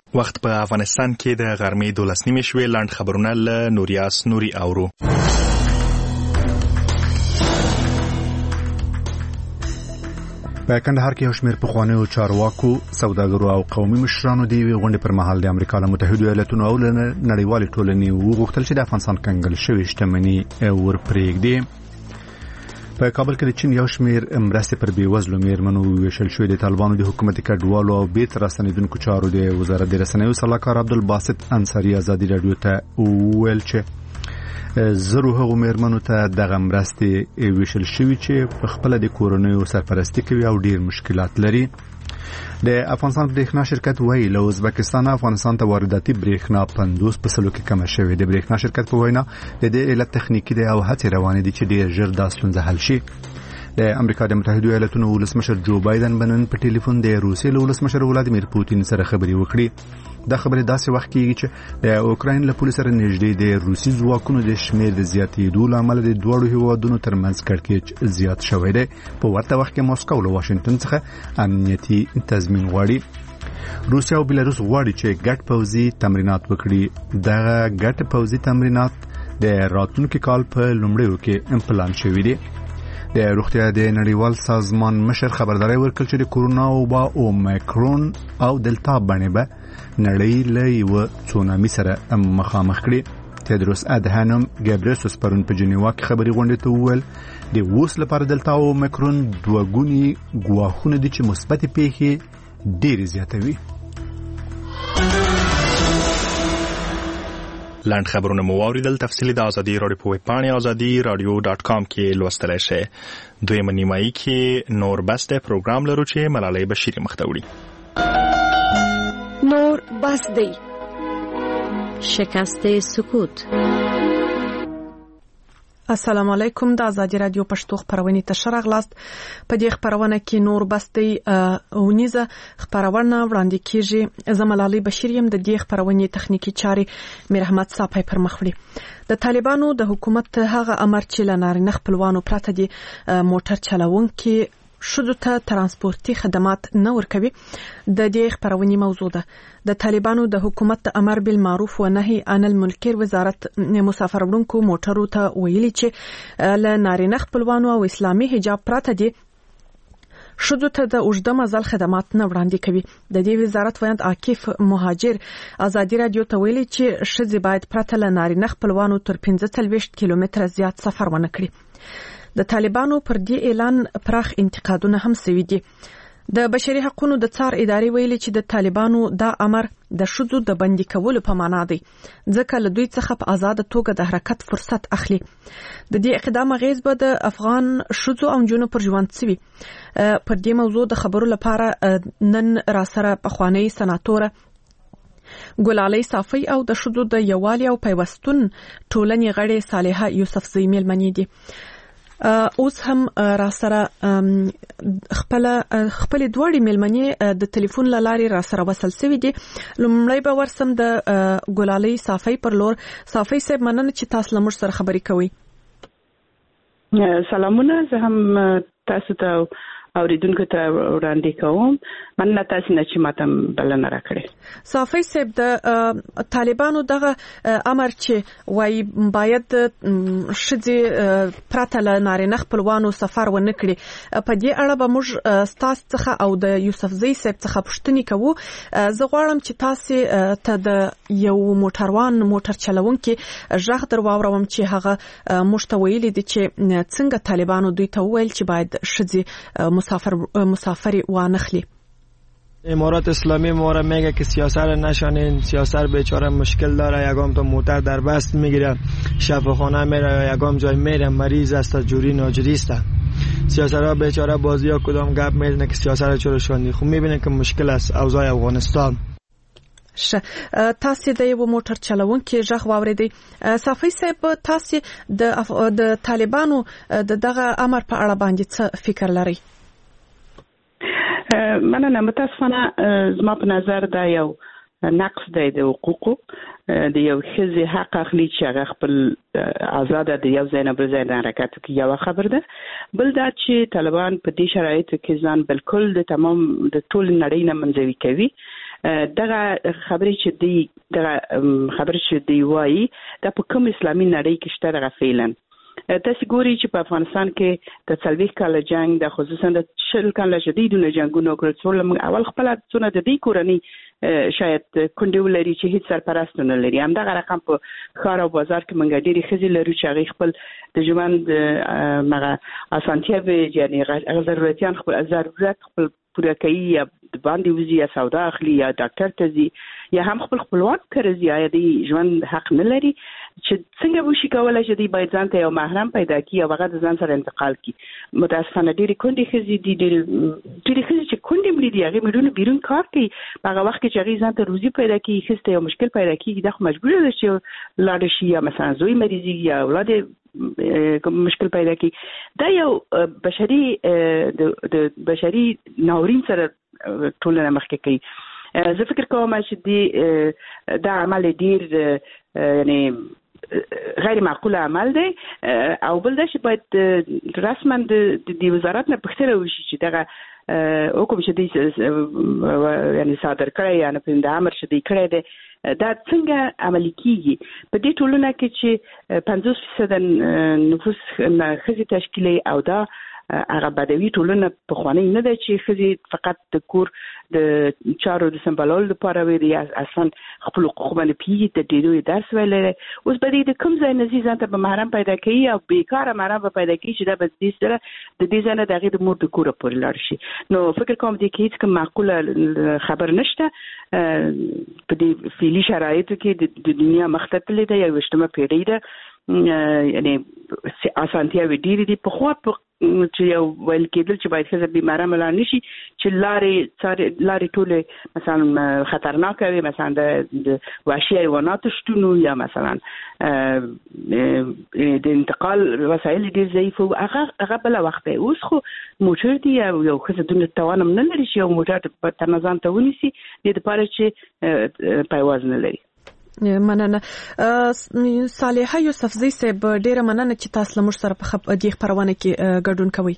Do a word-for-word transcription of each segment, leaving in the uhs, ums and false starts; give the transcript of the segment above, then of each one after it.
وخت په افغانستان کې د غرمې دولس نیمې شوې. لاند خبرونه له نوریاس نوري اورو. په کندهار کې یو شمېر پخوانیو چارواکو، سوداګرو او قومي مشرانو د یوې غونډې پر مهال د امریکا له متحدو ایالاتونو او نړیوالې ټولنې وغوښتل چې د افغانستان کنګل شوې شتمني ورپرېږدي. په کابل کې د چین یو شمېر مرستې پر بېوزلو میرمنو ویشل شوې. د طالبانو د حکومتي کډوالو او بیرته راستنېدونکو چارو د وزارت د رسنیو سلاکار عبدالباسط انصاري ازادي راډیو ته وویل چې زرو هغو میرمنو ته دغه مرستې ویشل شوې چې په خپل د کورنیو سرپرستی کوي او ډیر مشکلات لري. د افغانستان برېښنا شرکت وایي له ازبکستان افغانستان ته وارداتي برېښنا پنځوس په سلو کې کمه شوې. د برېښنا شرکت په وینا د دې علت تخنیکی دی او هڅې روانې دي چې ډیر ژر دا ستونزه حل شي. د امریکا د متحدو ایالاتونو ولسمشر جو بایدن بنن په ټلیفون د روسیې له ولسمشر ولادیمیر پوتین سره خبرې وکړي. دا خبره داسې وخت کېږي چې د اوکراین له پولیسو سره نږدې د روسي ځواکونو د شمېر د زیاتېدو لامل د دوړو هیوادونو ترمنځ کړکېچ زیات شوی دی. په ورته وخت کې ماسکو له واشنگټن څخه امنیتي تضمین غواړي. روسیا او بلاروس غواړي چې ګډ پوځي تمرینات وکړي. دغه ګډ پوځي تمرینات د راتلونکي کال په لومړیو کې پلان شوي دي. د روغتیا د نړیوال سازمان مشر خبرداري ورکړه چې د کورونا وبا اومیکرون او دلتا باندې به نړۍ له یو تسونامي سره مخامخ کړي. تدروس ادهانم ګابریسوس پرون په جنیوا کې خبري غونډه ته وویل د اوس لپاره دلتا او اومیکرون دوه ګونی ګواښونه دي چې مثبت پیښې ډېر زیاتوي. لاند خبرونه مو واوریدل. تفصیلی د ازادي راډیو په ویب پاڼه ازادي راډیو ډاټ کام کې لوستلای شئ. دویمه نیمایي کې نور بس د پروګرام لرو چې ملالۍ بشیری مخ ته وړي. نور بس دی شکست سکوت. السلام علیکم. د ازادي راډیو پښتو خبرونه ته شرغلاست. په دې خبرونه کې نور بستي اونیزه خبرونه وړاندې کیږي. زملالي بشیریم د دې خبرونه تخنیکی چاري میر احمد صاحب پر مخ وړي. د طالبانو د حکومت هغه امر چې لنارینه خپلوانو پراته دي موټر چلوونکي شذو ته ترانسپورتي خدمات نه ورکوي. د دې خبرونې موضوع ده. د طالبانو د حکومت امر بالمعروف و نهي عن المنکر وزارت مسافر وړونکو موټرو ته ویلي چې ل نارینه خپلوانو او اسلامي حجاب پراته دي شذو ته د اوږده مزل خدمات نه وړاندې کوي. د دې وزارت ویاند عاکف مهاجر ازادي راډیو ته ویلي چې شذ باید پراته ل نارینه خپلوانو تر پنځه څلوېښت کیلومتره زیات سفر ونه کړي. د طالبانو پر دې اعلان پراخ انتقادونه هم سوي دي. د بشري حقوقو د څار ادارې ویلي چې د طالبانو دا امر د شذو د بندي کولو په معنا دی ځکه له دوی څخه په آزاد توګه د حرکت فرصت اخلي. د دې اقدام غیز به د افغان شذو او جنونو پر ژوند سوي. پر دې موضوع د خبرو لپاره نن را سره پخوانی سناتور ګلالۍ صافی او د شذو د یووالي او پیوستون ټولنې غړي صالحه یوسفزۍ مېلمنې دي. اوس هم را سره خپل خپل دوړې ملمنې د ټلیفون لارې را سره وصل سوي دي. لومړی به ورسم د ګلالۍ صافی پر لور. صافی صاحب مننه چې تاسو لمر سره خبرې کوي. سلامونه. زه هم تاسو ته اوریدونکو ته وړاندې کوم. مننه تاسو نه چې ماته بلنه راکړې. صافی صاحب د طالبانو دغه امر چې وای باید شذې پراته ل نارینه خپلوانو سفر ونه کړي په دې اړه به موږ تاسو څخه او د یوسفزۍ صاحب څخه پوښتنه کوو. زه غواړم چې تاسو ته د یو موټروان موټر چلوونکي ژغ در واوروم چې هغه مشتویل دي چې څنګه طالبانو دوی ته ویل چې باید شذې مسافر مسافری وانخلی. امارات اسلامی ما را میگه که سیاست نشانین، سیاست بیچاره مشکل داره، یکم تا موتر در بست میگیره، شفاخانه میره، یکم جای میره، مریض است، جوری ناجوری است. سیاست ها بیچاره بازی ها کدام گپ میزنه که سیاست چرا شوندی. خب میبینه که مشکل است اوضاع افغانستان. ش تاسو د یو موټر چلوونکي ژغ واوریدي. صافی صاحب تاسو د د طالبانو د دغه امر په اړه باندې څه فکر لري؟ مننه. متاسفانه زما په نظر دا یو نقص دی د حقوقو. د یو ښځې حق اخلي چې هغه خپل آزاده د یو ځای نه بل ځای حرکت کوي، یو خبر ده. بل دا چې طالبان په دې شرایطو کې ځان بالکل د تمام د ټول نړۍ نه منځوي کوي. دغه خبرې چې دی دغه خبرې چې دی وایي دا په کوم اسلامي نړۍ کې شته دغه فعلا تاسو ګوري چې په افغانستان کې د څلويخ کال جنگ د خصوصا د شل کال شدیدونه جنگونو کړل څول اول خپل څونه د دې کورنۍ شاید کندې ولري چې هیڅ سرپرست نه لري هم دغه رقم په ښار او بازار کې منګ ډېری خزي لري چې هغه خپل د ژوند مغه اسانتیا به یعنی ضرورتيان خپل ضرورت خپل پوره کوي یا باندې وزي یا سودا اخلي یا ډاکټر ته ځي یا هم خپل خپلوان کړي یا د ژوند حق نه لري چې څنګه وشي کولای چې دی باید ځان ته یو محرم پیدا کړي او هغه د ځان سره انتقال کړي متاسفانه ډېری کندې خزي دي ډېری خزي چې کندې مړي دي هغه مړونه بیرون کار کوي هغه وخت چې هغه ځان ته روزي پیدا کړي خسته یو مشکل پیدا کړي د مجبور دي چې لاړ شي یا مثلا زوی مریضي یا اولاد مشکل پیدا کی دا یو بشري د بشري ناورین سره ټولنه مخکې کوي زه فکر کوم چې دی دا عمل ډیر یعنی غیر معقول عمل دی او بل دا چې باید رسما د وزارت نه پوښتنه وشي چې دغه حکم چې دی یعنی صادر کړی یا نه په د امر چې دی کړی دی دا څنګه عملي کیږي په دې ټولنه کې چې پنځوس فیصد نفوس خزي تشکیلي او دا هغه بدوي ټولنه په خواني نه ده چې خزي فقط د کور د چارو د سمبالول لپاره وي اصلا خپل حقوق باندې پیږي ته ډیرو درس ویلې اوس به دې کوم ځای نزي ځان ته به محرم پیدا کوي او بیکاره محرم به پیدا کوي چې دا به دې سره د دې ځنه دغه د مور د کور پورې لاړ شي نو فکر کوم دې کې هیڅ کوم معقوله خبر نشته په دې فعلی شرایطو کې د دنیا مختلفه ده یو وشتمه پیړۍ ده یعنی اسانتیا وی ډیری دي په خو په چې یو ویل کېدل چې باید څه بیماره ملا نشي چې لارې لارې ټوله مثلا خطرناک وي مثلا د وحشي حیوانات شتون یا مثلا د انتقال وسایل ډیر ضعیف او هغه هغه بل وخت اوس خو موټر دی یو څه د توانم نه لري چې یو موټر په تنظیم ته ونیسي د لپاره چې پایواز نه لري مننه صالحه یوسفزۍ صاحب ډیره مننه چې تاسو لمر سره په دې خبرونه کې ګډون کوي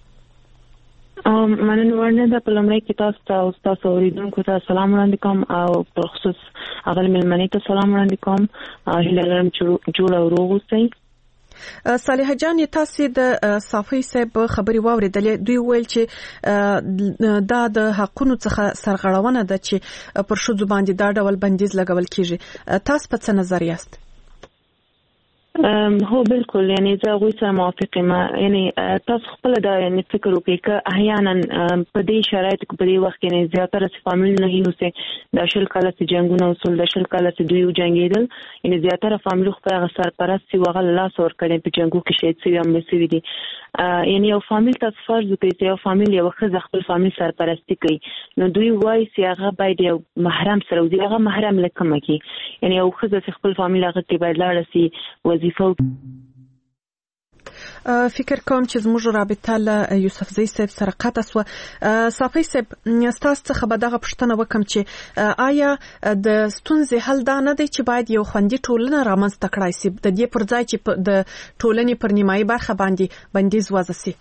مننه ورنه د پلمړی کې تاسو ته تاسو اوریدونکو ته سلام وړاندې کوم او په خصوص هغه ملمنې ته سلام وړاندې کوم هیله لرم چې جوړ او روغ اوسئ صالحه جان تاسو د صافي صاحب خبري واوریدلې دوی ویل چې دا د حقونو څخه سرغړونه ده چې پر شو باندې دا ډول بندیز لګول کیږي تاسو په څه نظر یاست هو بالکل یعنی زه غوښ سره موافق یم یعنی تاسو خپل دا یعنی فکر وکړئ چې احیانا په دې شرایطو کې په دې وخت کې نه زیاتره فامیل نه هیڅ د شل کاله چې جنگونه اصول د شل کاله چې دوی جنگیدل یعنی زیاتره فامیل خپل هغه سرپرست سی وغه لاس ور کړي په جنگو کې شهید شوی هم نسی دي یعنی یو فامیل تاسو فرض وکړئ چې یو فامیل یو خزه خپل فامیل سرپرستی کوي نو دوی وایي چې هغه باید یو محرم سره دی هغه محرم لکه مکی یعنی یو خزه خپل فامیل هغه ته باید لاړ شي وظیفه فکر کوم چې زموږ رابطه له یوسفزۍ صاحب سره قطع سو صافي صاحب تاسو څخه به دغه پوښتنه وکم چې آیا د ستونزې حل دا نه دی چې باید یو خوندي ټولنه رامنځته کړای شي د دې پر ځای چې د ټولنې پر نیمایي برخه باندې بندیز وضع شي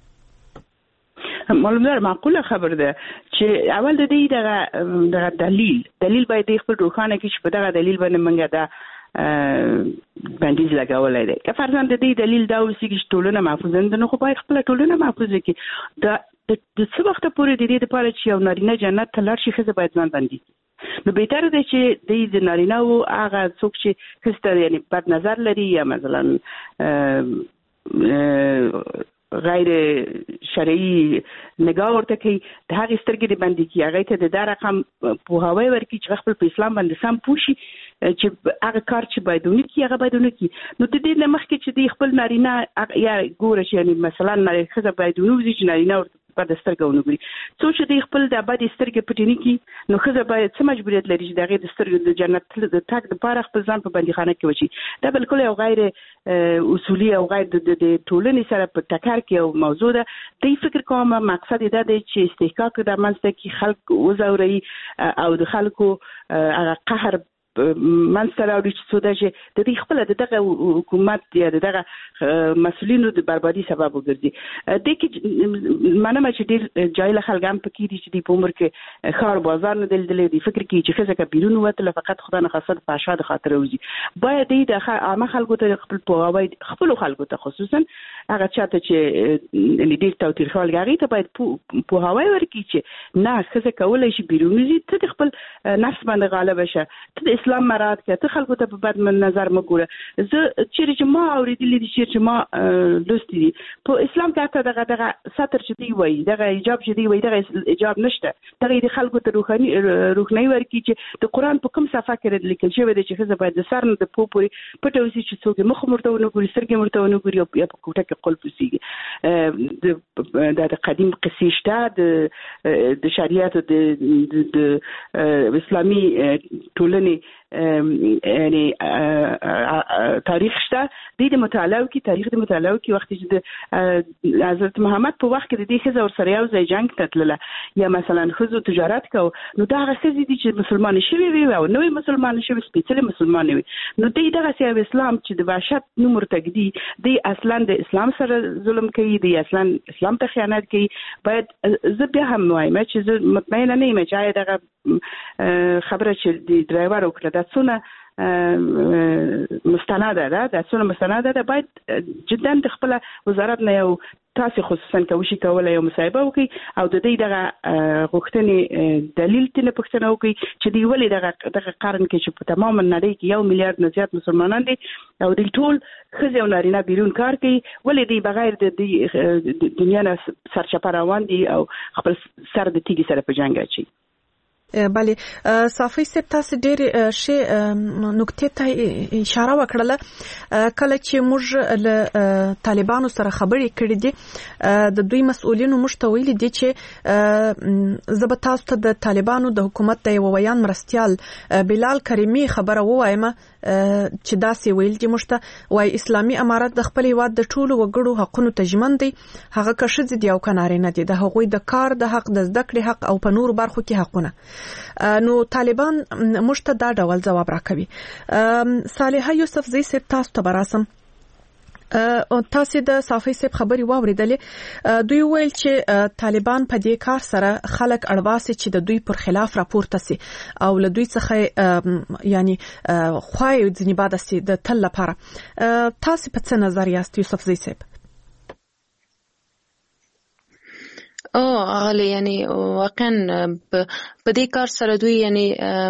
معلومه معقوله خبر ده چې اول د دې دغه دغه دلیل دلیل باید خپل روخانه کې چې په دغه دلیل باندې منګه ده بندیز لګولای دی که فرضاً د دې دلیل دا وسی چې ټولنه محفوظه نه خو باید خپل ټولنه محفوظه کی دا د څه وخت پورې د دې لپاره چې یو نارینه جنت ته لاړ شي خزه باید ځان باندې نو بهتر دی چې د نارینه او هغه څوک چې خسته یعنی بد نظر لري یا مثلا غیر شرعي نگاه ورته کوي د هغه سترګې د باندې کی هغه ته د دا رقم په هواي ورکی چې خپل په اسلام باندې سم پوشي چې هغه کار چې بايدونه کی هغه بايدونه کی نو د دې لمخ کې چې د خپل نارینه یا ګوره چې یعنی مثلا نارینه خزه بايدونه وزي چې نارینه په د سترګو ونګري څو چې د خپل د ابدي سترګې پټینی کی نو خزه باید څه مجبوریت لري چې دغه د سترګو د جنت د تاک د پاره خپل ځان په بندیخانه کې وشي دا بالکل یو غیر اصولي او غیر د ټولنې سره په ټکر کې یو موضوع ده د فکر کوم مقصد دا دی چې استحقاق د منځته کې خلک وزوري او د خلکو هغه قهر منځ راوړي چې څه د د دې خپل دغه حکومت یا دغه مسؤلینو د بربادي سبب وګرځي. د کې منم چې ډیر جاهل خلک هم پکې دي چې د عمر کې خار بازار نه دلدلې دي فکر کوي چې خزه کبیرون وته فقط خدای نه خاصه په شاده خاطر وځي. باید د عامه خلکو ته خپل پوهاوی خپل خلکو ته خصوصا هغه چاته چې لیدل توتیر خپل غاړي ته باید پوهاوی ورکړي چې نه خزه کولای شي بیرون وځي ته خپل نفس باندې غالب شه ته د اسلام مراد کې ته خلکو ته په بد نظر مګوره. زه چې ما اوریدلې دي چې ما لوستي دي په اسلام کې ته دغه دغه ستر چې دی وای دغه حجاب چې دی وای دغه حجاب نشته دغه د خلکو ته روحاني روحني ورکړي چې د قران په کوم صفحه کې لیکل شوی دی چې خزه باید د سر نه د پوپوري پټو سي چې څوک مخ مرته ونګوري سرګي مرته ونګوري یا په کوټه کې قلب وسیږي. د قدیم قصې شته د شریعت د اسلامي ټولنې یعنی تاریخ شته د مطالعه کې تاریخ د مطالعه کې وخت چې د حضرت محمد په وخت کې د دې خزه ور سره یو ځای جنگ تتلله یا مثلا خزو تجارت کو نو دا هغه خزې دي چې مسلمان شوي وي او نوې مسلمان شوي سپېڅلې مسلمان وي نو د دغه سیاست اسلام چې د وحشت نو مرتکدي د اصلا د اسلام سره ظلم کوي د اصلا اسلام ته خیانت کوي. باید زه بیا هم وایم چې زه مطمئنه نه یم چې دغه خبره چې د ډرایور وکړه دا څونه مستنده ده دا څونه مستنده ده باید جدا د خپل وزارت نه یو تاسو خصوصا کوشش کولای یو مصاحبه وکړي او د دې دغه غوښتنې دلیل تنه پښتنه وکړي چې دی ولې دغه دغه قرن کې چې په تمام نړۍ کې یو میلیارډ نه زیات مسلمانان دي او د ټول خزه او نارینه بیرون کار کوي ولې دی بغیر د دنیا نه سرچپه روان دي او خپل سر د تیږي سره په جنگ اچي. بله صافی سپ تاسو ډېر شی نکته ته اشاره وکړه کله چې موږ له طالبانو سره خبرې کړې دي د دوی مسؤلینو موږ ته ویلي دي چې زه به تاسو ته د طالبانو د حکومت د یو ویان مرستیال بلال کریمی خبره ووایم چې داسې ویل دي موږ ته وای اسلامي امارت د خپل هیواد د ټولو وګړو حقونو ته ژمن دی هغه که ښځې دي او که نارینه دي د هغوی د کار د حق د زده کړې حق او په نورو برخو کې حقونه. نو طالبان موږ ته دا ډول ځواب راکوي. صالحه یوسف زی صاحب تاسو ته براسم تاسو د صافی صاحب خبري واوریدلې دوی ویل چې طالبان په دې کار سره خلک اړواسي چې د دوی پر خلاف راپورته سي او له دوی څخه یعنی خوای ځنی بعد سي د تل لپاره. تاسو په څه نظر یاست یوسف زی صاحب؟ او هغه یعنی واقعا په دې کار سره دوی یعنی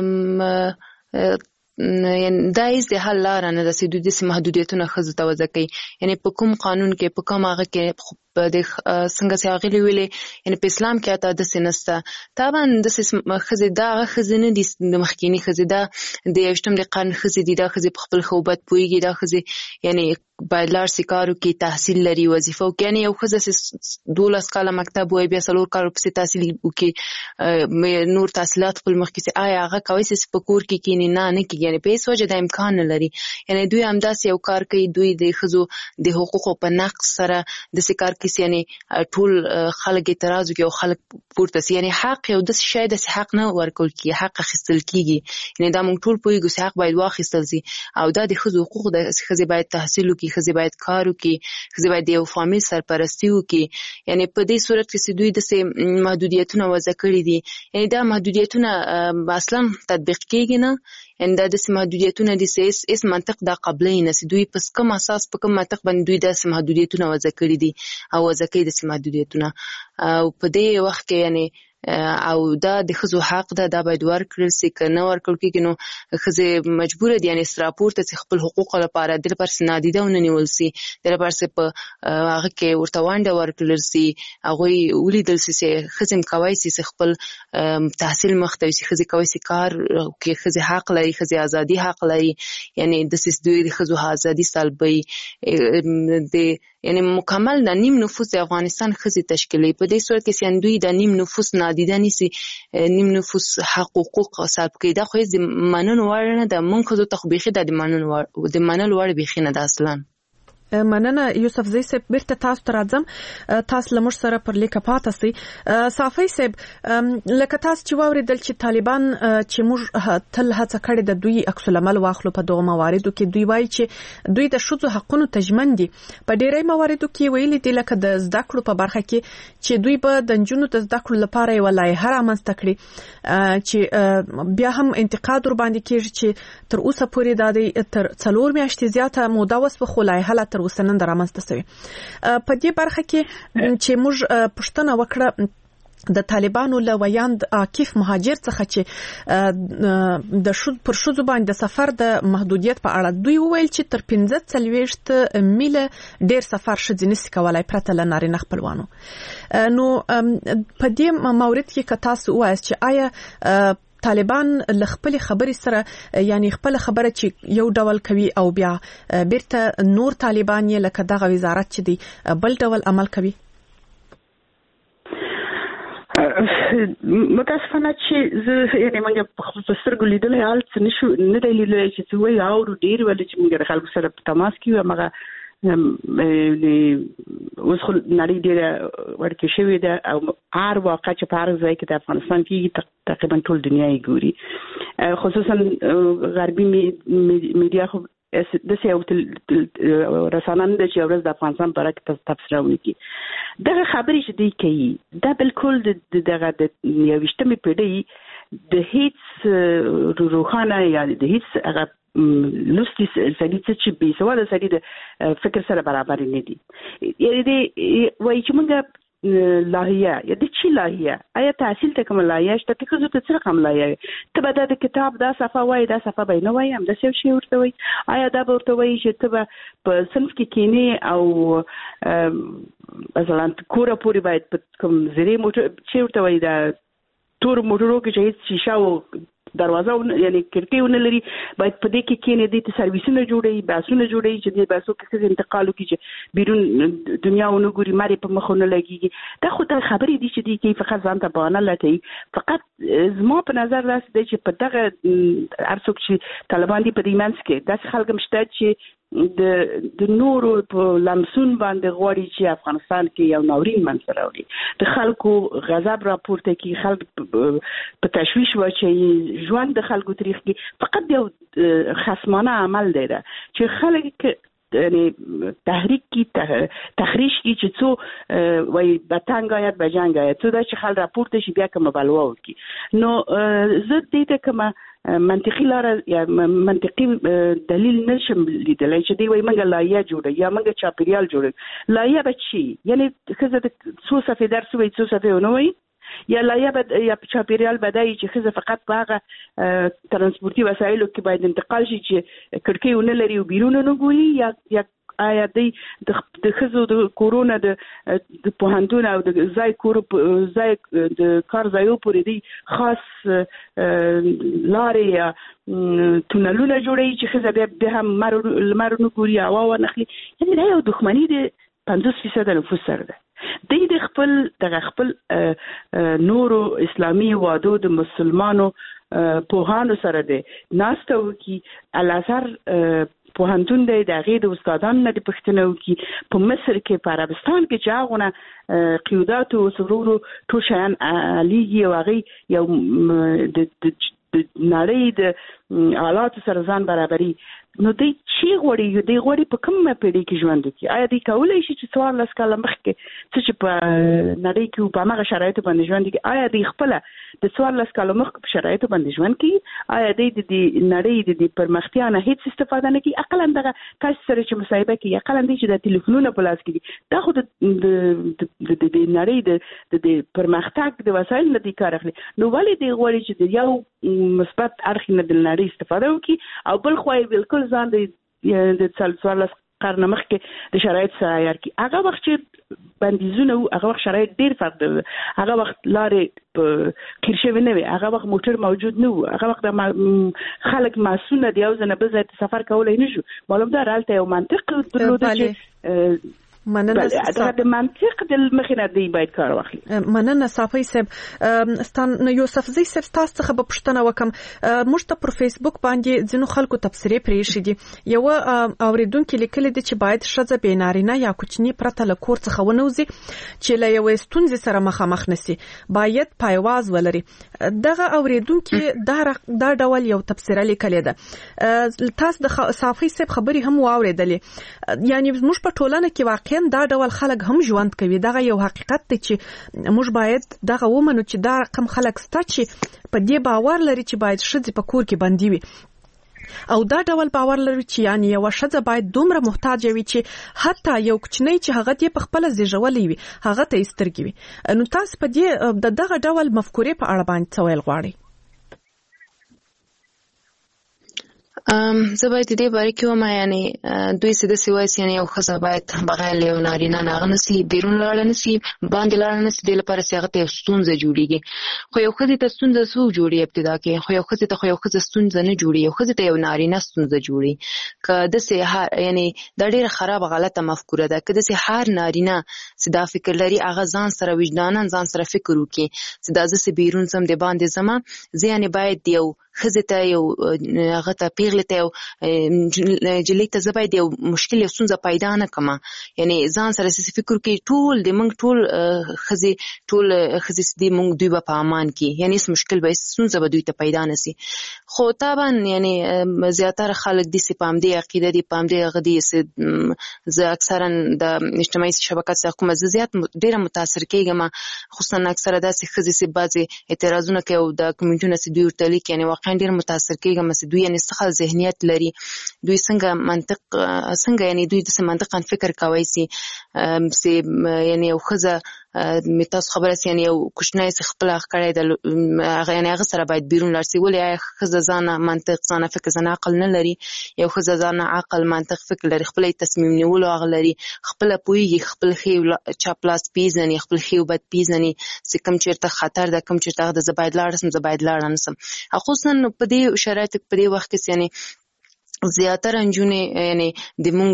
یعنی دایز د حل لار نه د سیدو د محدودیتونو خزو توځ کوي یعنی په کوم قانون کې په کوم هغه کې په د څنګه چې هغه ویلې یعنی په اسلام کې اته د سنسته طبعا د خزې دا خزینه دي د مخکینی خزې دا د یوشتم د قانون خزې دي دا خزې په خپل خوبت پويږي دا خزې یعنی باید لار سکارو کې تحصیل لري وظیفه او یعنی یو خزې دولس کاله مکتب وای بیا څلور کال په تحصیل وکي نور تحصیلات خپل مخ کې آیا هغه کوي چې په کور کې کینی نه نه کې یعنی په هیڅ وجه د امکان نه لري یعنی دوی همداسې یو کار کوي دوی د خزو د حقوقو په نقص سره د سکار کې یعنی ټول خلک اعتراض کوي او خلک پورته سي یعنی حق یو د شی د حق نه ورکول کی حق خستل کیږي یعنی دا موږ ټول پوهیږو چې حق باید واخیستل سي او دا د خزو حقوق د خزې باید تحصیل وکي خزې باید کار وکي خزې باید یو فامیل سرپرستی وکي یعنی په دې صورت کې دوی د محدودیتونو وضع کړی دي یعنی دا محدودیتونه اصلا تطبیق کیږي نه ان دا د محدودیتونو د سیس اس منطق دا قبلې نه دوی پس کوم اساس په کوم منطق باندې دوی د محدودیتونو وضع کړی دي او وضع کوي د محدودیتونو او په دې وخت کې یعنی او دا د خزو حق ده دا باید ورکړل سي کنه ورکړل کېږي نو خزه مجبور دي یعنی استراپورت ته خپل حقوق لپاره د پر سنادیده ونیول سي د پر سه په هغه کې ورته وانډه ورکړل سي هغه ولیدل سي خزم کوي سي خپل تحصیل مختوي سي خزه کوي سي کار کې خزه حق لري خزه ازادي حق لري یعنی د سیس دوی د خزو ازادي سلبي د یعنی مکمل د نیم نفوس د افغانستان خزي تشکیلي په دې صورت کې سندوی د نیم نفوس نادیده نيسي نیم نفوس حقوق سلب کوي دا خو د مننو وړ نه د مونږ خو ته خو بيخي د مننو د مننو وړ بيخي نه د اصلا مننه یوسف زئی صاحب بیرته تاسو ته راځم. تاسو لمر سره پر لیکه پاتې سي. صافي صاحب لکه تاسو چې واوریدل چې طالبان چې موږ تل هڅه کړې د دوی عکس العمل واخلو په دغه مواردو کې دوی وایي چې دوی د شذو حقونو تجمن دي. په ډیری مواردو کې ویلي دي لکه د زده کړو په برخه کې چې دوی به د نجونو د زده کړو لپاره یو لایحه رامنځته کړي چې بیا هم انتقاد ور باندې کېږي چې تر اوسه پورې د تر څلور میاشتې زیاته موده وسو خو لایحه تر وسنن درامسته سوي. په دې برخه کې چې موږ پښتنه وکړه د طالبانو له ویاند عاکف مهاجر څخه چې د شود پر شوزو باندې سفر د محدودیت په اړه دوی وویل چې تر پنځه څلوېښت میله ډیر سفر شځنی سکولای پرته لناري خپلوانو. نو په دې مورید کې کتا سو وایي چې آیا طالبان لخپل خبري سره یعنی خپل خبره چې یو ډول کوي او بیا بیرته نور طالبان یې لکه دغه وزارت چې دی بل ډول عمل کوي؟ متاسفانه چې زه یعنی موږ په سترګو لیدل حال څه نشو نه دی لیدل چې څه وایي او ډیر ول چې موږ خلکو سره په تماس کې وو. هغه اوس خو نړۍ ډېره ورکه شوې ده او هر واقع چې په هر ځای کې د افغانستان کې تقریبا ټول دنیا یې ګوري، خصوصا غربي میډیا خو د سیاو رسانان د چې ورځ د افغانستان په اړه کې تفسیر وکړي. دغه خبرې چې دی کوي دا بالکل د دغه د یویشتمې پیړۍ د هیڅ روحانه یا د هیڅ هغه لوستي سړي چې به سواله سړي د فکر سره برابر نه دي. یعنی دی وایي چې موږ لاهیه یا د چی لاهیه آیا تحصیل ته کوم لاهیه شته چې خو ته څه کوم لاهیه ته به د کتاب دا صفه وای دا صفه به نه وای هم د څه شی ورته وای آیا دا به ورته وای چې ته په صنف کې کینی او مثلا کور پوری باید کوم زری موټر چې ورته وای دا تور موټرو کې چې شیشه او دروازه یعنی کړکۍ ونه لري باید په دې کې کېنه دي ته سرویسونه جوړي باسونه جوړي چې دې باسو کې انتقال وکړي چې بیرون دنیا ونه ګوري ماري په مخونه لګيږي. دا خو د خبرې دي چې دي کې فقط ځان ته بهانه لټي. فقط زما په نظر راځي چې په دغه ارڅوک چې طالبان دي په دې منځ کې داس خلک مشته چې د د نورو په لمسون باندې غواړي چې افغانستان کې یو ناورین منځ راوړي. د خلکو غضب راپورته کی خلک په تشویش واچي ژوند د خلکو تاریخ کې فقط یو خصمانه عمل دی چې خلک یعنی تحریک کی تخریش کی چې څو وای بتنګ آیات بجنګ آیات څو دا چې خل راپورته شي بیا کوم بلوا وکي. نو زه دې ته کوم منطقي لار یا منطقي دلیل نشم لیدلای چې دی وای منګه لایه جوړه یا منګه چاپیریال جوړه لایه بچي یعنی خزه د څو صفحې درس وای څو صفحې ونوي یا لایه بد یا چاپیریال بدای چې خزه فقط په هغه ترانسپورتي وسایلو کې باید انتقال شي چې کړکۍ ونه لري او بیرون نه ګوري یا یا آیا د د خزو د کورونا د د پوهنتون او د ځای کور ځای د کار ځایو پورې دی خاص لارې یا تونلونه جوړي چې خزه به هم مرونو ګوري او ونخلي. یعنی دا یو دښمنی د پنځوس فیصد نفوس سره ده. د د خپل د خپل نورو اسلامي وادو د مسلمانو پوهانو سره ده ناستو کی الازهر پوهنتون دی د غیر د استادانو نه د پښتنو کې په مصر کې په عربستان کې چې هغه قیودات او سرور ټول شیان علیږي او هغه یو د نړۍ د حالات سره ځان برابرۍ. نو دی چې غوړي دی غوړي په کومه پیړۍ کې ژوند کوي؟ آیا دی کولای شي چې څوار لاس کاله مخکې چې په نړۍ کې په هغه شرایطو باندې ژوند کوي؟ آیا دی خپل د څوار لاس کاله مخکې په شرایطو باندې ژوند کوي؟ آیا دی د نړۍ د پرمختیا نه هیڅ استفاده نه کوي؟ اقلا دغه تاسو سره چې مصاحبه کوي اقلا دی چې د ټلیفونونو په لاس کې دا خو د د نړۍ د د پرمختګ د وسایل نه دي کار اخلي. نو ولې دی غوړي چې د یو مثبت اړخ نه د نړۍ استفاده وکړي او بل خو یې بالکل ځان د د څلورلس قرن مخکې د شرایط سره عیار کی. هغه وخت چې بندیزونه او هغه وخت شرایط ډیر فرق دی. هغه وخت لارې په خیرشوي نه وي، هغه وخت موټر موجود نه و، هغه وخت خلک معصوم دي او ځنه به ځای سفر کولای نشو. معلوم ده رالته یو منطق درلود چې مننه دا د منطق د مخې نه دی باید کار واخلي. مننه صافی صاحب. ستان یوسفزی صاحب تاسو څخه به پوښتنه وکم. موږ ته پر فیسبوک باندې ځینو خلکو تبصرې پرې شي دي. یو اوریدونکو لیکلي دي چې باید ښځه بې نارینه یا کوچنی پرته له کور څخه ونوځي چې له یوې ستونزې سره مخامخ نشي، باید پایواز ولري. دغه اوریدونکو دا دا ډول یو تبصره لیکلې ده. تاسو د صافی صاحب خبرې هم واوریدلې. یعنی موږ په ټولنه کې واقع دا ډول خلک هم ژوند کوي. دا یو حقیقت دی چې موږ باید دغه ومنو چې دا کم خلک ستا چې په دې باور لري چې باید ښځې په کور کې بندي وي، او دا ډول باور لري چې یعنی یو ښځه باید دومره محتاج وي چې حتی یو کوچنی چې هغه دې په خپل زیږولې وي هغه ته سترګې وي. نو تاسو په دې د دغه ډول مفکورې په اړه باندې څه ویل غواړئ؟ ام زه باید دې باره کې وم، یعنی دوی څه داسې وایي یعنی یو ښځه باید بغیر له یو نارینه نه هغه نسي بیرون لاړه نسي باندې لاړه نسي، دې لپاره چې هغه ته یو ستونزه جوړېږي. خو یو ښځې ته ستونزه څوک جوړي ابتدا کې؟ خو یو ښځې ته خو یو ښځه ستونزه نه جوړي، یو ښځې ته یو نارینه ستونزه جوړي. که داسې یعنی دا ډېره خراب غلطه مفکوره ده. که داسې هر نارینه چې دا فکر لري هغه ځان سره وجداناً ځان سره فکر وکړي چې دا زه چې بیرون ځم د باندې ځمه، زه یعنی باید یو ښځې ته یو هغه ته پیغلې ته یو نجلۍ ته زه باید یو مشکل یو ستونزه پیدا نه کړم. یعنی ځان سره چې فکر وکړي ټول د موږ ټول ښځې ټول ښځې چې دي موږ دوی به په امان کې، یعنی هېڅ مشکل به هېڅ ستونزه به دوی ته پیدا نه سي. خو طبعا یعنی زیاتره خلک داسې په همدې عقیده دي، په همدې هغه دي چې زه اکثرا د اجتماعي شبکات څخه کومه زه زیات ډېره متاثر کېږم، خصوصا اکثره داسې ښځې چې بعضې اعتراضونه کوي او د کمنټونه چې دوی ورته لیکي، یعنی واقعا ډېر متاثر کېږم چې دوی یعنی څه ذهنیت لري، دوی څنګه منطق څنګه یعنی دوی داسې منطقاً فکر کوي چې چې یعنی یو ښځه مې تاسو خبره سي یعنی یو کوچنی چې خپل حق کړی د هغه یعنی هغه سره باید بیرون لاړ سي. ولې آیا ښځه ځانه منطق ځانه فکر ځانه عقل نه لري؟ یو ښځه ځانه عقل منطق فکر لري، خپل تصمیم نیولو هغه لري، خپل پوهیږي، خپل ښې چپ لاس پیژني، خپل ښې او بد پیژني چې کوم چېرته خطر ده، کوم چېرته هغه زه باید لاړ سم زه باید لاړ نه سم. خصوصا په دې شرایطو په دې وخت کې یعنی زیاتره نجونې یعنی د مونږ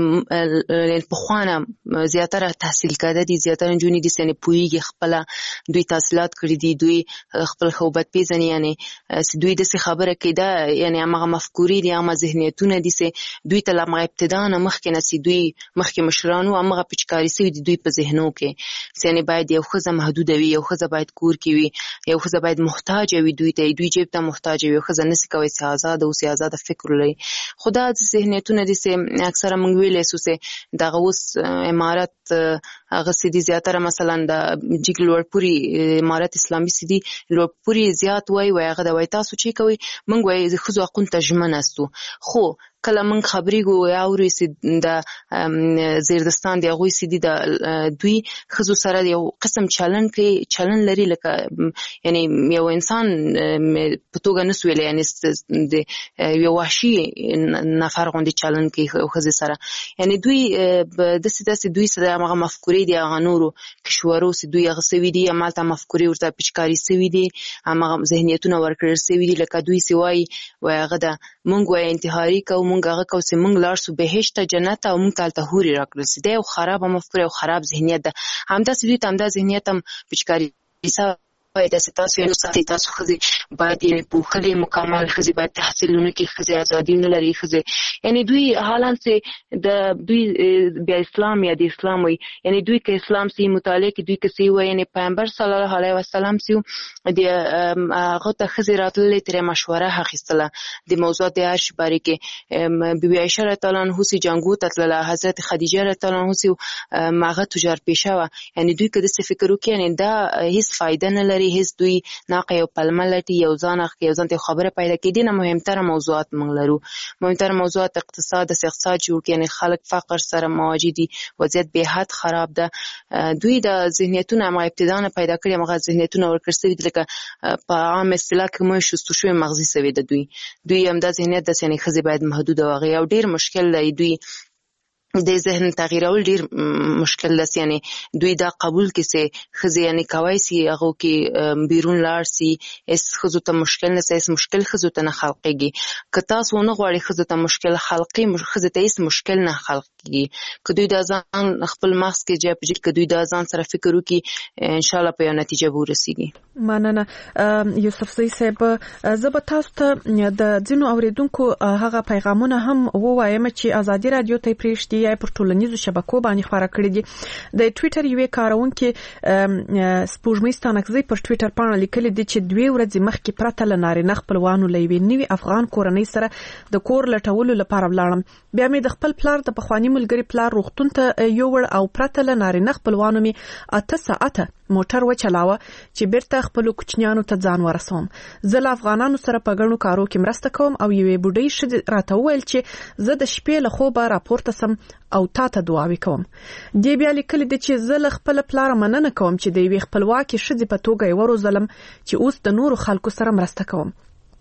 پخوانه زیاتره تحصیل کړه دي، زیاتره نجونې دي یعنی پوهیږي، خپله دوی تحصیلات کړي دي، دوی خپل ښه بد پیژني، یعنی دوی داسې خبره کوي دا یعنی هماغه مفکورې دي، هماغه ذهنیتونه دي چې دوی ته له هماغه ابتدا نه مخکې نه چې دوی مخکې مشرانو هماغه پچکاري سوي دي دوی په ذهنو کې چې یعنی باید یو ښځه محدوده وي، یو ښځه باید کور کې وي، یو ښځه باید محتاجه وي دوی ته، دوی جیب ته محتاجه وي، یو ښځه نسي کولی چې آزاده اوسي، آزاده فکر ولري. خو دا ذهنیتونه دي چې اکثره موږ ویلی سو چې دغه اوس امارت هغه چې دي زیاتره مثلا د جګ لوړپوري امارت اسلامي چې دي لوړپوري زیات وایي وایي هغه د وایي تاسو چې کوئ موږ وایي د ښځو حقونو ته ژمن استو. خو کله موږ خبرېږو یا اورو چې د زیردستان د هغوی چې دي د دوی ښځو سره یو قسم چلن کوي، چلن لري لکه یعنی یو انسان په توګه نه سو ویلی، یعنی د یو وحشي نفر غوندې چلن کوي ښځې سره. یعنی دوی داسې داسې دوی سره هماغه مفکورې دي، هغه نورو کشورو چې دوی هغه سوي دي، همالته مفکورې ورته پچکاري سوي دي، هماغه ذهنیتونه ورکړل سوي دي، لکه دوی چې وایي وایي هغه ده موږ وایي انتحاري کوو، موږ هغه کوو چې موږ لاړ سو بهشت ته جنت ته او موږ ته هلته حورې راکړل سي. دا یو خرابه مفکوره، یو خراب ذهنیت ده. همداسې دوی ته همدا ذهنیت هم پچکاري باید داسې تاسو یعنې ساتئ تاسو ښځې باید یعنې پوښلې مکمل ښځې باید تحصیل ونکړي، ښځې ازادي نه لري، ښځې یعنې دوی حالا چې د دوی بیا اسلام یا د اسلام وایي، یعنې دوی که اسلام سي مطالعه کې دوی که څه وایي، یعنې پیغمبر صلی الله علیه وسلم سي د هغه ته ښځې راتللې ترې مشوره اخیستله د موضوعات د عرش باره کې. بیبي عایشه رضی الله عنها سي جنګو ته تلله، حضرت خدیجه رضی الله عنها سي هغه تجار پیشه وه. یعنې دوی که داسې فکر وکړي یعنې دا هېڅ فایده نه لري، هیڅ دوی ناقه یو پلمه لټي، یو ځان اخ یو ځان ته خبره پیدا کړي. نه مهمتره موضوعات موږ لرو، مهمتره موضوعات اقتصاد، د اقتصاد جوړ کړي، یعنې خلک فقر سره مواجه دي، وضعیت به حد خراب ده. دوی د ذهنیتونه هماغه ابتدا نه پیدا کړي، هماغه ذهنیتونه ورکړل سوي دي لکه په عام اصطلاح کې موږ شستو شوی مغزي سوي ده. دوی دوی همدا ذهنیت داسې یعنې ښځې باید محدوده وغه یو ډېر مشکل دی. دوی د ذهن تغیرول ډیر مشکل ده، یعنی دوی دا قبول کسي خزي یعنی کوي سي هغه کې بیرون لاړ سي اس خزو ته مشکل نه سي، اس مشکل خزو ته نه خلقيږي. که تاسو نه غواړئ خزو ته مشکل خلقي خزو ته هیڅ مشکل نه خلقيږي. که دوی دا ځان خپل مغز کې جای پجې که دوی دا ځان سره فکر وکړي ان شاء الله په نتیجه ورسیږي. مننه یوسف زئی صاحب. زه به تاسو ته د ځینو اوریدونکو هغه پیغامونه هم ووایم چې ازادي رادیو ته پریږدي یا پر ټولنیزو شبکو باندې خبره کړې دي. د ټوئیټر یوې کارونکو سپوږمۍ ستانکزی پر ټوئیټر باندې لیکلي دي چې دوی ورځې مخکې پرته لنارینه خپلوانو لوي نوي افغان کورنۍ سره د کور لټولو لپاره ولاړم. بیا مې د خپل پلار د پخوانی ملګری پلار روغتون ته یو ور او پرته لنارینه خپلوانو می اته ساعته موټر وچلاوه چې بیرته خپل کوچنیانو ته ځان ورسوم. زه له افغانانو سره په ګڼو کارو کې مرسته کوم او یوې بوډۍ شې راته وویل چې زه د شپې له خوبه راپورته سم او تا ته دعاوې کوم. دی بیا لیکلي دي چې زه له خپل پلار مننه کوم چې د یوې خپلواکې ښځې په توګه یې وروزلم چې اوس د نورو خلکو سره مرسته کوم.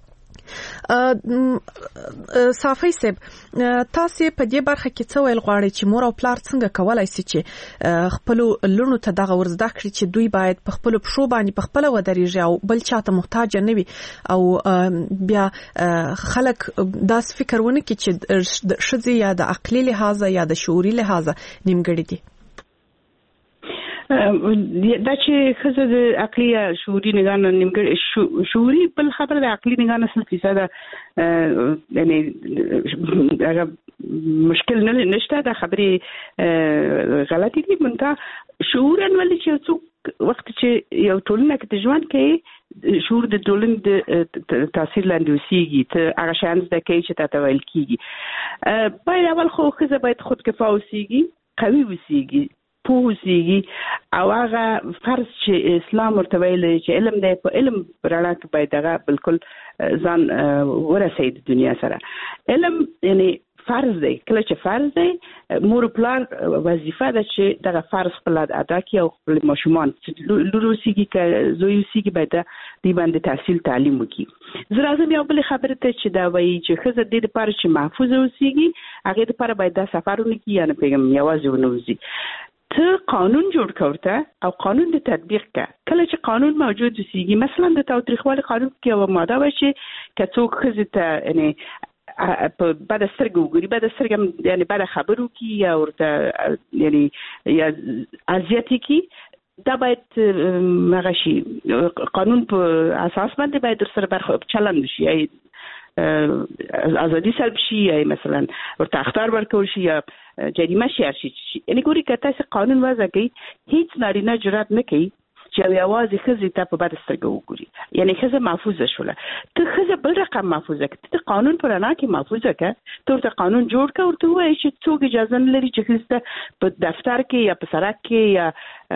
صافی صاحب تاسو په دې برخه کې څه ویل غواړئ چې مور او پلار څنګه کولای شي چې خپل لونو ته دغه ورزده کړي چې دوی باید په خپل پښو باندې په خپل ودرېږي او بل چاته محتاج نه وي او بیا خلک داس فکر ونه کوي چې شذ یا د عقلي لحاظ یا د شعوري لحاظ نیمګړي دي. دا چې خزه د عقلي یا شعوري نگاه نه نیمګړي شعوري بل خبره د عقلي نگاه نه څه فیصده یعنی هغه مشکل نه نشته، دا خبرې غلطي دي. منتها شعور انولې چې څوک وخت چې یو ټولنه کې ژوند کوي شعور د ټولنې د تاثیر لاندې اوسېږي، ته هغه شیان زده کوي چې تا ته ویل کېږي. باید اول خو خزه باید خودکفا اوسېږي، قوي اوسېږي، پوهیږي او هغه فرض چې اسلام ورته ویلي چې علم دی په علم رڼا کې باید هغه بالکل ځان ورسوي د دنیا سره. علم یعنی فرض دی، کله چې فرض دی مور پلار وظیفه ده چې دغه فرض خپل ادا کړي او خپل ماشومان چې لوروسیږي که زویوسیږي باید دی باندې تحصیل تعلیم وکړي. زه راځم یو بل خبره ته چې دا وایي چې ښځه د دې لپاره چې محفوظ اوسیږي هغې دپاره باید دا سفر ونه کړي یا نه پوهېږم یوازې ونه وځي. ته قانون جوړ کړه او قانون د تطبیق کړه. کله چې قانون موجود وسیږي مثلا د تاوتریخوالي قانون کې یو ماده وه چې که څوک ښځې ته یعنی په بده سترګه وګوري، بده سترګه یعنی بده خبر وکړي یا ورته یعنی یا اذیت یې کړي، دا باید هغه شي قانون په اساس باندې باید ورسره برخه چلند شي، ازادي سلب شي یا مثلا ورته اخطار ورکول شي یا جریمه شي هر شي. یعنی ګوري که تاسو قانون وضع کړئ هیڅ نارینه جرأت نه کوي چې یوازې ښځې ته په بده سترګه وګوري. یعنی ښځه محفوظه شوله، ته ښځه بل رقم محفوظه کړه، ته قانون په رڼا کې محفوظه کړه، ته ورته قانون جوړ کړه، ورته ووایې چې څوک اجازه نه لري چې ښځې ته په دفتر کې یا په سړک کې یا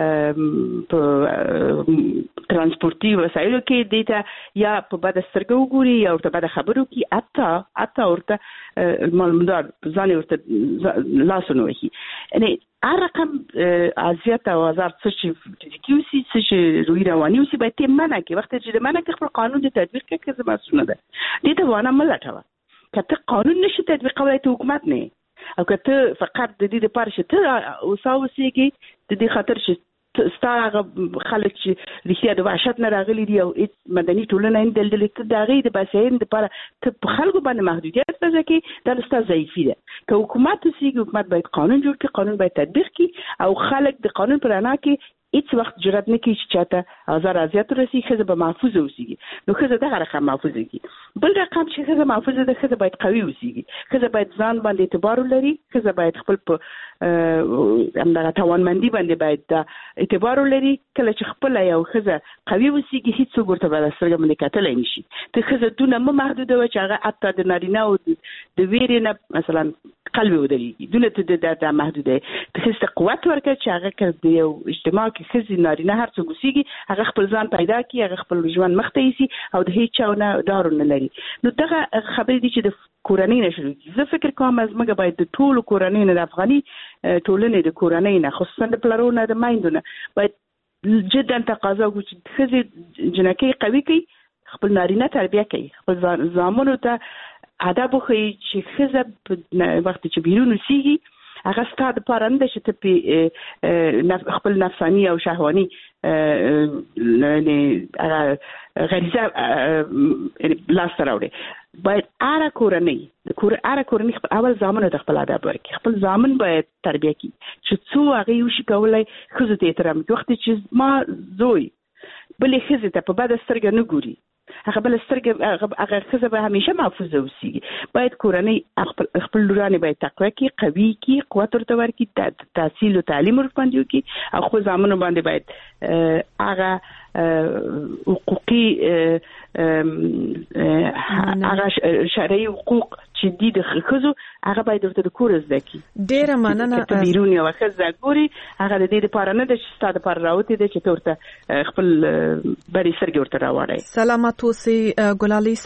په ترانسپورتي وسایلو کې دې ته یا په بده سترګه وګوري یا ورته بده خبرې وکړي، حتی حتی ورته مالمدار ځان ورته لاسونه وهي. یعنی هر رقم اذیت او آزار څه چې فزیکي اوسي څه چې روحي رواني اوسي باید ته منع کړې. وخت چې د منع کړې خپل قانون د تطبیق کړه که زما مسؤله ده دې ته وانه مه لټوه. که ته قانون نشي تطبیقولی ته حکومت نه او که ته فقط د دې دپاره چې ته اوسا اوسېږي د دې خاطر چې ستا هغه خلک چې رښتیا د وحشت نه راغلي دي او هېڅ مدني ټولنه یې نه دلدلې، ته د هغې د بسیاینې دپاره ته په خلکو باندې محدودیت وضع کړې، دا ستا ضعیفي ده. که حکومت اوسېږي حکومت باید قانون جوړ کړي، قانون باید تطبیق کړي او خلک د قانون په رڼا کې هیڅ وخت جرأت نه کوي چې چاته آزار اذیت ورسي، ښځه به محفوظه اوسېږي. نو ښځه دغه رقم محفوظه کړي. بل رقم چې ښځه محفوظه ده، ښځه باید قوي اوسېږي، ښځه باید ځان باندې اعتبار ولري، ښځه باید خپل په همدغه توانمندي باندې باید دا اعتبار ولري. کله چې خپله یو ښځه قوي اوسېږي هېڅوک ورته بده سترګه باندې کتلی نه شي. ته ښځه دونه مه محدودوه چې هغه حتی د نارینه او د ویرې نه مثلا قلب ودرېږي، دونه ته دا محدوده یې. ته ښځې ته قوت ورکړه چې هغه که د یو اجتماع کې ښځې نارینه هر څوک اوسېږي هغه خپل ځان پیدا کړي، هغه خپل ژوند مخ ته یوسي او د هېچ چا نه ډار نه لري. نو دغه خبرې دي چې د کورنۍ نه شروع کړي. زه فکر کوم زموږ باید د ټولو کورنۍ نه د افغاني ټولنې د کورنۍ نه خصوصا د پلرو نه د میندو نه باید جدا تقاضا وکړو چې ښځې جنکۍ قوي کړي، خپل نارینه تربیه کوي، خپل زامنو ته ادب وښیي چې ښځه په وخت چې بیرون اوسېږي هغه ستاسو لپاره نه چې ته په خپل نفساني او شهواني نه غریزه لاس راوړي. باید اره کورنۍ د کور اره کورنۍ خپل اول ځامن د خپل ادب ورکړي، خپل ځامن باید تربیه کړي چې څو هغه یو شي کولای خزو ته احترام کوي. وخت چې ما زوی بلې خزه ته په بد سترګه نه ګوري، هغه بل سترګه هغه خزه به همیشه محفوظ اوسي. باید کورنۍ خپل خپل لورانه باید تقوی کی، قوي کی، قوت ورته ورکړي، تحصیل او تعلیم ورپاندې وکړي او خو ځامن باندې باید هغه حقوقي هغه شرعي حقوق چې دي د خزو هغه باید ورته د کور زده کی. ډیره مننه. ته بیرونی او خزه ګوري هغه د دې لپاره نه د ستاده پر راوتی د چې ورته خپل بری سرګ ورته راوړي. سلامات اوسئ ګلالي